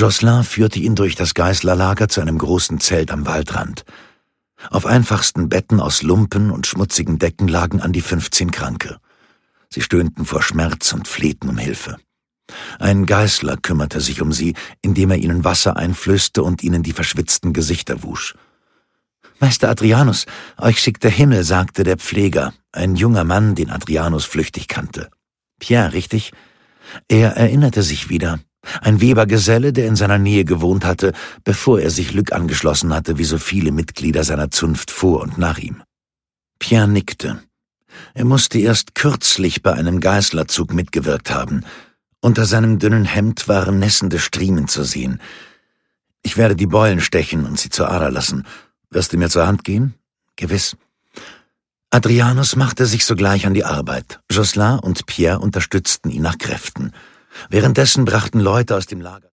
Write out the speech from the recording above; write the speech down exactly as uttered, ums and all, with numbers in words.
Josselin führte ihn durch das Geißlerlager zu einem großen Zelt am Waldrand. Auf einfachsten Betten aus Lumpen und schmutzigen Decken lagen an die fünfzehn Kranke. Sie stöhnten vor Schmerz und flehten um Hilfe. Ein Geißler kümmerte sich um sie, indem er ihnen Wasser einflößte und ihnen die verschwitzten Gesichter wusch. »Meister Adrianus, euch schickt der Himmel«, sagte der Pfleger, ein junger Mann, den Adrianus flüchtig kannte. Pierre, richtig? Er erinnerte sich wieder. Ein Webergeselle, der in seiner Nähe gewohnt hatte, bevor er sich Luc angeschlossen hatte, wie so viele Mitglieder seiner Zunft vor und nach ihm. Pierre nickte. Er musste erst kürzlich bei einem Geißlerzug mitgewirkt haben. Unter seinem dünnen Hemd waren nässende Striemen zu sehen. »Ich werde die Beulen stechen und sie zur Ader lassen. Wirst du mir zur Hand gehen?« »Gewiss.« Adrianus machte sich sogleich an die Arbeit. Josselin und Pierre unterstützten ihn nach Kräften. Währenddessen brachten Leute aus dem Lager